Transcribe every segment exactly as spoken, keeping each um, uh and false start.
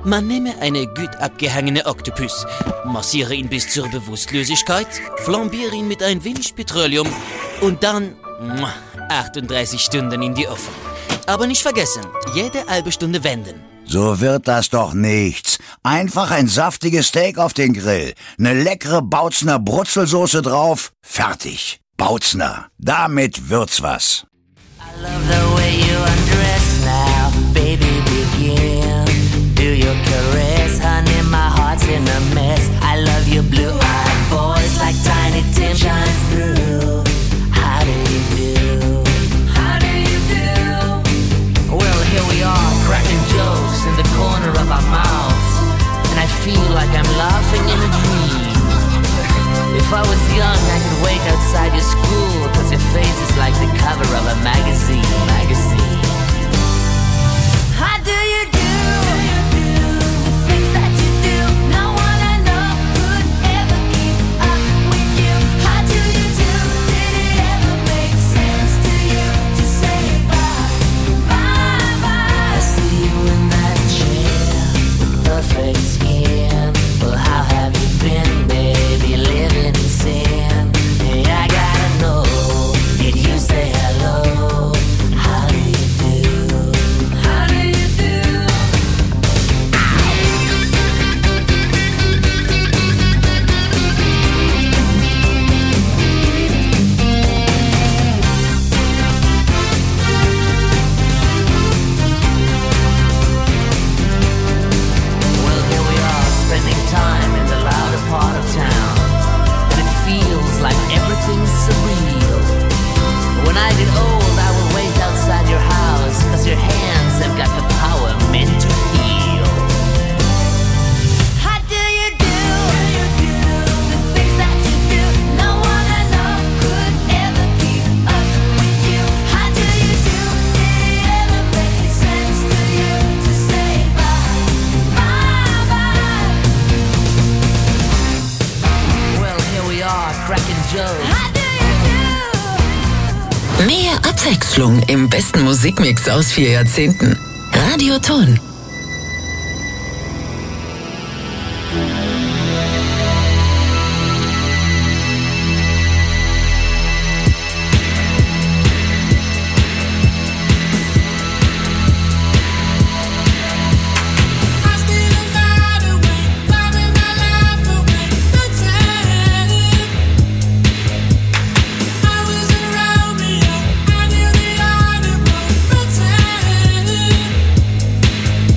Man nehme eine gut abgehangene Oktopus, massiere ihn bis zur Bewusstlosigkeit, flambiere ihn mit ein wenig Petroleum und dann muah, achtunddreißig Stunden in die Ofen. Aber nicht vergessen, jede halbe Stunde wenden. So wird das doch nichts. Einfach ein saftiges Steak auf den Grill, eine leckere Bautzner Brutzelsoße drauf, fertig. Bautzner, damit wird's was. I love the way you undress now, baby, begin. Do your caress, honey, my heart's in a mess. I love your blue-eyed voice like Tiny Tim shines through. How do you do? How do you do? Well, here we are, cracking jokes in the corner of our mouths, and I feel like I'm laughing in a dream. If I was young, I could wait outside your school, cause your face is like the cover of a magazine, magazine. How do you do? The things that you do, no one I know could ever keep up with you. How do you do? Did it ever make sense to you to say bye, bye, bye? I see you in that chair, perfect skin. Well, how have you been, baby, living in sin? Hey, I gotta know, did you say hello? How do you do? How do you do? Well, here we are, spending time in the louder part of town, and it feels like everything's surreal. When I get old, I will wait outside your house, cause your hands have got the power meant to heal. How do you do? The things that you do, no one I know could ever keep up with you. How do you do? Did it ever make sense to you to say bye, bye, bye? Well, here we are, cracking jokes. How do you do? Mehr Abwechslung im besten Musikmix aus vier Jahrzehnten. Radio Ton. I knew the art of pretending.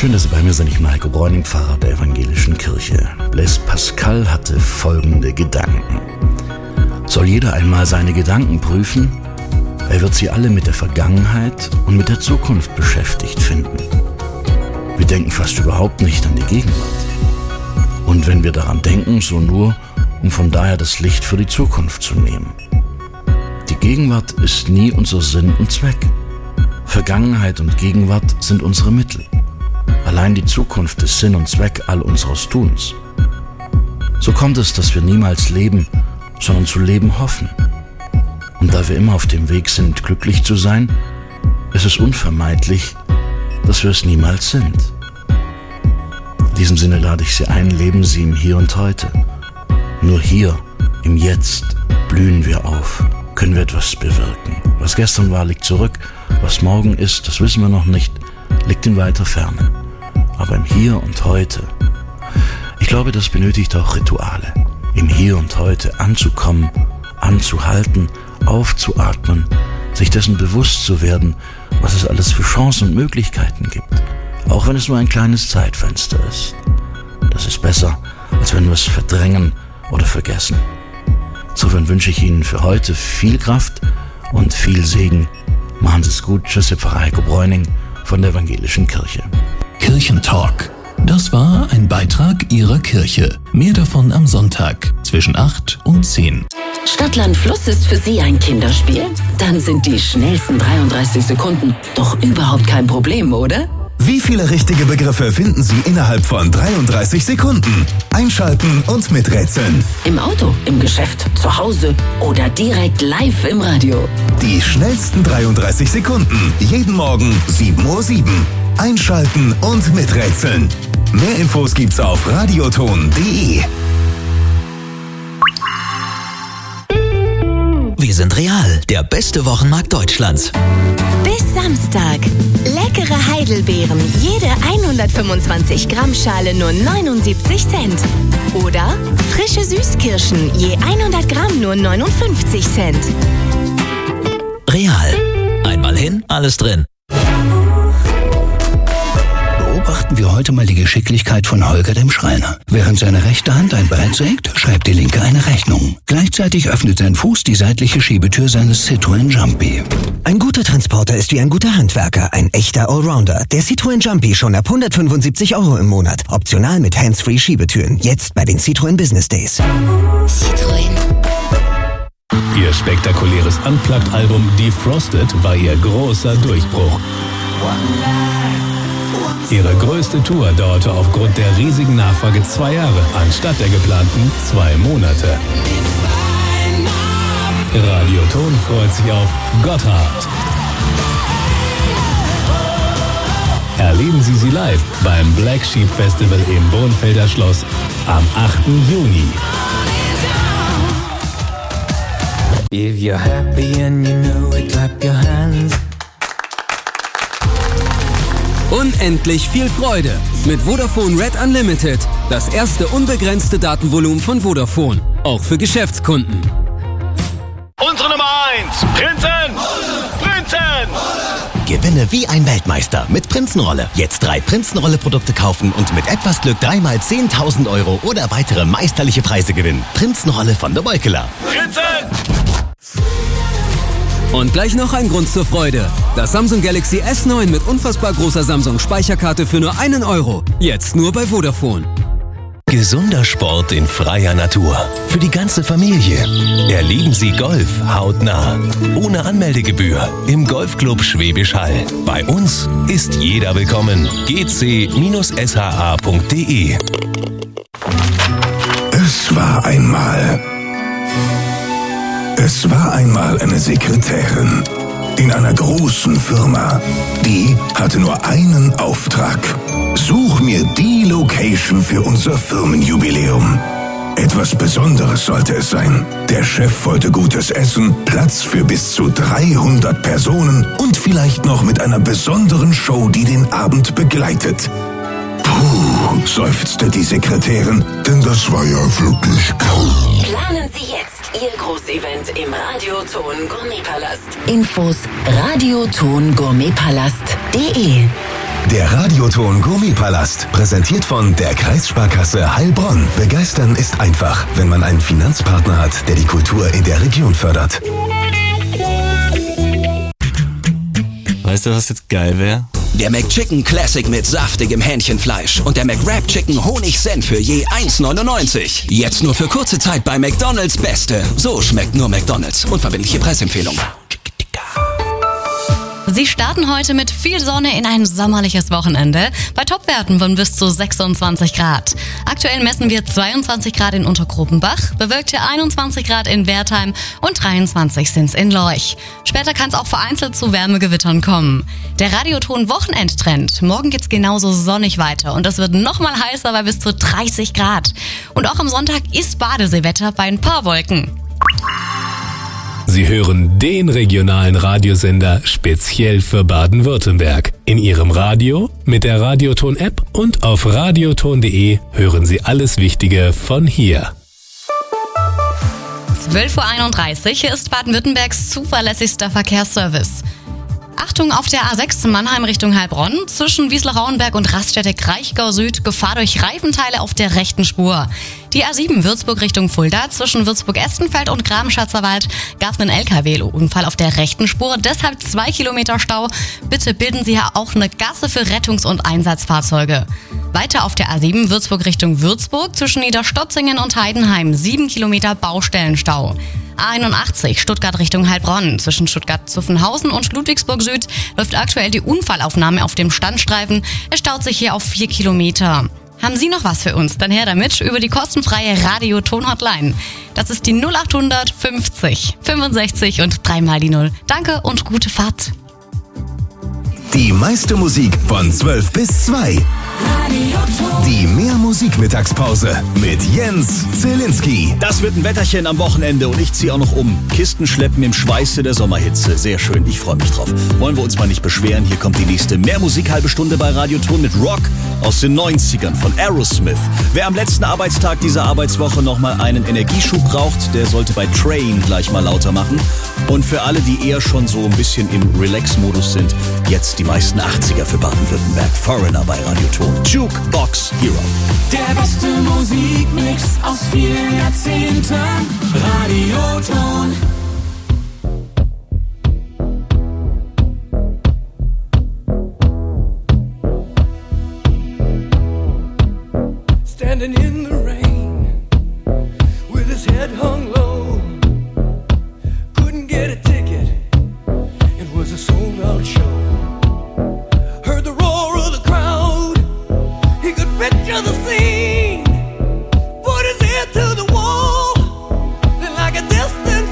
Schön, dass Sie bei mir sind. Ich bin Heiko Bräuning, Pfarrer der Evangelischen Kirche. Blaise Pascal hatte folgende Gedanken. Soll jeder einmal seine Gedanken prüfen? Er wird sie alle mit der Vergangenheit und mit der Zukunft beschäftigt finden. Wir denken fast überhaupt nicht an die Gegenwart. Und wenn wir daran denken, so nur, um von daher das Licht für die Zukunft zu nehmen. Die Gegenwart ist nie unser Sinn und Zweck. Vergangenheit und Gegenwart sind unsere Mittel. Allein die Zukunft ist Sinn und Zweck all unseres Tuns. So kommt es, dass wir niemals leben, sondern zu leben hoffen. Und da wir immer auf dem Weg sind, glücklich zu sein, ist es unvermeidlich, dass wir es niemals sind. In diesem Sinne lade ich Sie ein, leben Sie im Hier und Heute. Nur hier, im Jetzt, blühen wir auf, können wir etwas bewirken. Was gestern war, liegt zurück. Was morgen ist, das wissen wir noch nicht, liegt in weiter Ferne. Aber im Hier und Heute, ich glaube, das benötigt auch Rituale. Im Hier und Heute anzukommen, anzuhalten, aufzuatmen, sich dessen bewusst zu werden, was es alles für Chancen und Möglichkeiten gibt. Auch wenn es nur ein kleines Zeitfenster ist. Das ist besser, als wenn wir es verdrängen oder vergessen. Insofern wünsche ich Ihnen für heute viel Kraft und viel Segen. Machen Sie es gut. Tschüss, Ihr Pfarrer Heiko Bräuning von der Evangelischen Kirche. Kirchentalk. Das war ein Beitrag Ihrer Kirche. Mehr davon am Sonntag zwischen acht und zehn. Stadtland Fluss ist für Sie ein Kinderspiel? Dann sind die schnellsten dreiunddreißig Sekunden doch überhaupt kein Problem, oder? Wie viele richtige Begriffe finden Sie innerhalb von dreiunddreißig Sekunden? Einschalten und miträtseln. Im Auto, im Geschäft, zu Hause oder direkt live im Radio. Die schnellsten dreiunddreißig Sekunden. Jeden Morgen sieben Uhr sieben. Einschalten und miträtseln. Mehr Infos gibt's auf radioton punkt de. Wir sind Real, der beste Wochenmarkt Deutschlands. Bis Samstag. Leckere Heidelbeeren, jede hundertfünfundzwanzig Gramm Schale nur neunundsiebzig Cent. Oder frische Süßkirschen, je hundert Gramm nur neunundfünfzig Cent. Real. Einmal hin, alles drin. Beobachten wir heute mal die Geschicklichkeit von Holger dem Schreiner. Während seine rechte Hand ein Brett sägt, schreibt die linke eine Rechnung. Gleichzeitig öffnet sein Fuß die seitliche Schiebetür seines Citroën Jumpy. Ein guter Transporter ist wie ein guter Handwerker, ein echter Allrounder. Der Citroën Jumpy schon ab hundertfünfundsiebzig Euro im Monat. Optional mit Hands-Free Schiebetüren. Jetzt bei den Citroën Business Days. Citroën. Ihr spektakuläres Unplugged-Album Defrosted war ihr großer Durchbruch. Ihre größte Tour dauerte aufgrund der riesigen Nachfrage zwei Jahre, anstatt der geplanten zwei Monate. Radioton freut sich auf Gotthard. Erleben Sie sie live beim Black Sheep Festival im Bornfelder Schloss am achten Juni. If you're happy and you know it, clap your hands. Unendlich viel Freude mit Vodafone Red Unlimited. Das erste unbegrenzte Datenvolumen von Vodafone. Auch für Geschäftskunden. Unsere Nummer eins, Prinzen! Prinzen! Gewinne wie ein Weltmeister mit Prinzenrolle. Jetzt drei Prinzenrolle-Produkte kaufen und mit etwas Glück dreimal zehntausend Euro oder weitere meisterliche Preise gewinnen. Prinzenrolle von der Beukeler. Prinzen! Und gleich noch ein Grund zur Freude. Das Samsung Galaxy S neun mit unfassbar großer Samsung-Speicherkarte für nur einen Euro. Jetzt nur bei Vodafone. Gesunder Sport in freier Natur. Für die ganze Familie. Erleben Sie Golf hautnah. Ohne Anmeldegebühr. Im Golfclub Schwäbisch Hall. Bei uns ist jeder willkommen. g c s h a punkt d e. Es war einmal... Es war einmal eine Sekretärin in einer großen Firma. Die hatte nur einen Auftrag. Such mir die Location für unser Firmenjubiläum. Etwas Besonderes sollte es sein. Der Chef wollte gutes Essen, Platz für bis zu dreihundert Personen und vielleicht noch mit einer besonderen Show, die den Abend begleitet. Puh, seufzte die Sekretärin, denn das war ja wirklich kaum. Planen Sie jetzt Ihr Großevent im Radioton Gourmetpalast. Infos radioton gourmetpalast punkt de. Der Radioton Gourmetpalast, präsentiert von der Kreissparkasse Heilbronn. Begeistern ist einfach, wenn man einen Finanzpartner hat, der die Kultur in der Region fördert. Weißt du, was jetzt geil wäre? Der McChicken Classic mit saftigem Hähnchenfleisch und der McWrap Chicken Honig-Senf für je eins neunundneunzig. Jetzt nur für kurze Zeit bei McDonald's Beste. So schmeckt nur McDonald's. Unverbindliche Preisempfehlung. Sie starten heute mit viel Sonne in ein sommerliches Wochenende bei Topwerten von bis zu sechsundzwanzig Grad. Aktuell messen wir zweiundzwanzig Grad in Untergruppenbach, bewölkte einundzwanzig Grad in Wertheim und dreiundzwanzig sind's in Lorch. Später kann es auch vereinzelt zu Wärmegewittern kommen. Der Radioton Wochenendtrend. Morgen geht's genauso sonnig weiter und es wird noch mal heißer bei bis zu dreißig Grad. Und auch am Sonntag ist Badeseewetter bei ein paar Wolken. Sie hören den regionalen Radiosender speziell für Baden-Württemberg. In Ihrem Radio, mit der Radioton-App und auf radioton punkt de hören Sie alles Wichtige von hier. zwölf Uhr einunddreißig, hier ist Baden-Württembergs zuverlässigster Verkehrsservice. Achtung auf der A sechs Mannheim Richtung Heilbronn, zwischen Wiesler-Rauenberg und Raststätte-Kraichgau Süd, Gefahr durch Reifenteile auf der rechten Spur. Die A sieben Würzburg Richtung Fulda, zwischen Würzburg-Estenfeld und Grabenschatzer gab es einen L K W-Unfall auf der rechten Spur, deshalb zwei Kilometer Stau. Bitte bilden Sie hier auch eine Gasse für Rettungs- und Einsatzfahrzeuge. Weiter auf der A sieben Würzburg Richtung Würzburg, zwischen Niederstotzingen und Heidenheim, sieben Kilometer Baustellenstau. A einundachtzig Stuttgart Richtung Heilbronn, zwischen Stuttgart-Zuffenhausen und Ludwigsburg Süd läuft aktuell die Unfallaufnahme auf dem Standstreifen. Es staut sich hier auf vier Kilometer. Haben Sie noch was für uns? Dann her damit über die kostenfreie Radioton-Hotline. Das ist die null achthundert fünfzig fünfundsechzig und dreimal die Null. Danke und gute Fahrt. Die meiste Musik von zwölf bis zwei. Die Mehr-Musik-Mittagspause mit Jens Zielinski. Das wird ein Wetterchen am Wochenende und ich ziehe auch noch um. Kisten schleppen im Schweiße der Sommerhitze. Sehr schön, ich freue mich drauf. Wollen wir uns mal nicht beschweren, hier kommt die nächste Mehr-Musik-halbe Stunde bei Radioton mit Rock aus den neunzigern von Aerosmith. Wer am letzten Arbeitstag dieser Arbeitswoche nochmal einen Energieschub braucht, der sollte bei Train gleich mal lauter machen. Und für alle, die eher schon so ein bisschen im Relax-Modus sind, jetzt die meisten achtziger für Baden-Württemberg. Foreigner bei Radioton. Jukebox Hero. Der beste Musikmix aus vielen Jahrzehnten. Radioton. Standing in the rain with his head hung low. Couldn't get a ticket. It was a sold-out show. Heard the roar of the crowd. He could picture the scene. Put his ear to the wall. Then like a distant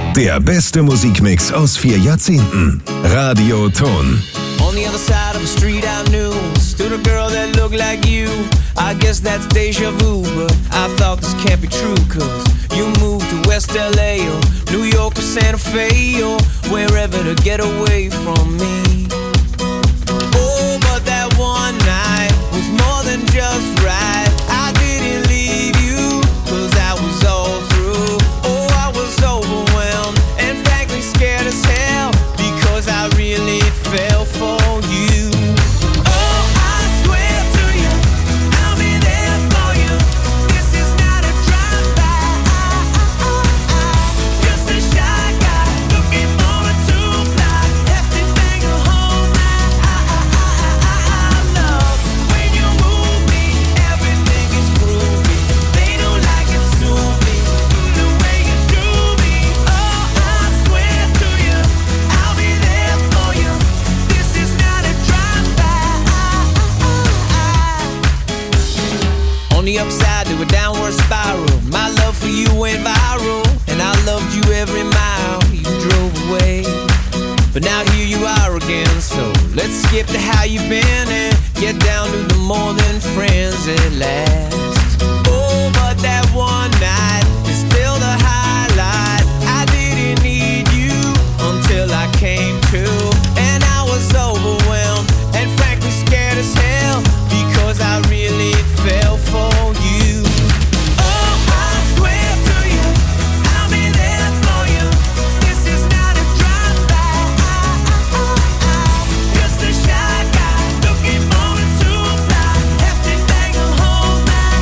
Der beste Musikmix aus vier Jahrzehnten. Radioton. On the other side of the street I knew stood a girl that looked like you. I guess that's deja vu, but I thought this can't be true, cause you moved to West L A or New York or Santa Fe or wherever to get away from me. Oh, but that one night was more than just right. I didn't leave you, cause I was all through. Oh, I was overwhelmed and frankly scared as hell, because I really fell for you. Oh, I swear to you, I'll be there for you. This is not a drive-by. Just a shy guy looking for a two-fly. Hefty thing to hold my love. When you move me, everything is groovy. They don't like it, sue me the way you do me. Oh, I swear to you, I'll be there for you. This is not a drive-by. On the upside to a downward spiral, my love for you went viral, and I loved you every mile you drove away. But now here you are again, so let's skip to how you've been and get down to the more than friends at last. Oh, but that one night is still the highlight. I didn't need you until I came to, and I was overwhelmed and frankly scared as hell, because I really fell for you. Oh, I swear to you, I'll be there for you. This is not a drive-by. Just a shy guy looking for a two-fly. Hefty thing to hold my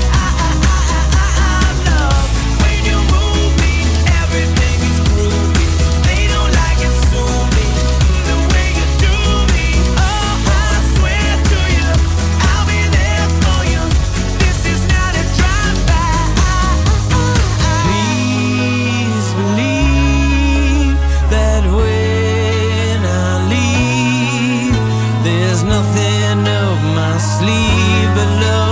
love. When you move me, everything is groovy. They don't like it, sue me the way you do me. Oh, I swear to you, I'll be there for you. This is not a drive-by. Please believe that when I leave, there's nothing up my sleeve but love.